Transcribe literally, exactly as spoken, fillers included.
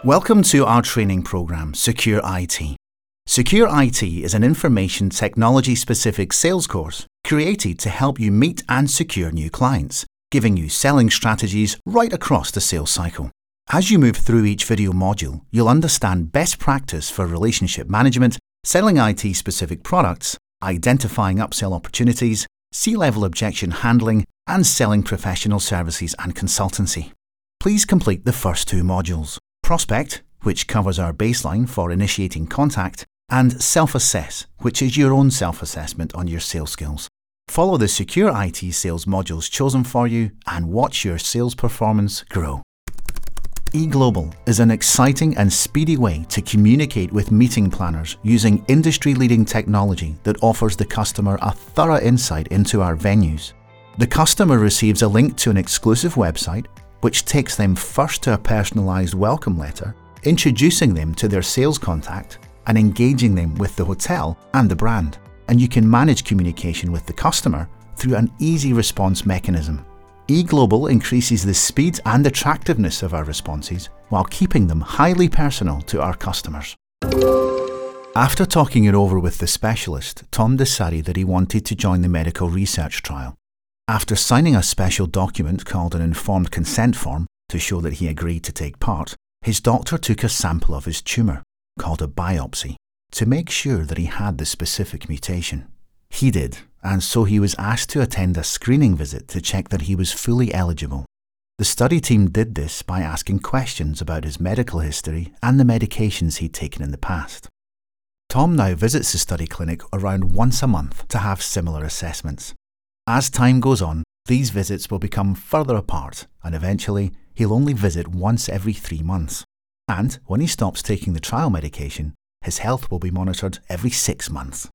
Welcome to our training program, Secure I T. Secure I T is an information technology-specific sales course created to help you meet and secure new clients, giving you selling strategies right across the sales cycle. As you move through each video module, you'll understand best practice for relationship management, selling I T-specific products, identifying upsell opportunities, C-level objection handling, and selling professional services and consultancy. Please complete the first two modules. Prospect, which covers our baseline for initiating contact, and Self-Assess, which is your own self-assessment on your sales skills. Follow the Secure I T sales modules chosen for you and watch your sales performance grow. eGlobal is an exciting and speedy way to communicate with meeting planners using industry-leading technology that offers the customer a thorough insight into our venues. The customer receives a link to an exclusive website, which takes them first to a personalised welcome letter, introducing them to their sales contact and engaging them with the hotel and the brand. And you can manage communication with the customer through an easy response mechanism. eGlobal increases the speed and attractiveness of our responses while keeping them highly personal to our customers. After talking it over with the specialist, Tom decided that he wanted to join the medical research trial. After signing a special document called an informed consent form to show that he agreed to take part, his doctor took a sample of his tumour, called a biopsy, to make sure that he had the specific mutation. He did, and so he was asked to attend a screening visit to check that he was fully eligible. The study team did this by asking questions about his medical history and the medications he'd taken in the past. Tom now visits the study clinic around once a month to have similar assessments. As time goes on, these visits will become further apart, and eventually he'll only visit once every three months. And when he stops taking the trial medication, his health will be monitored every six months.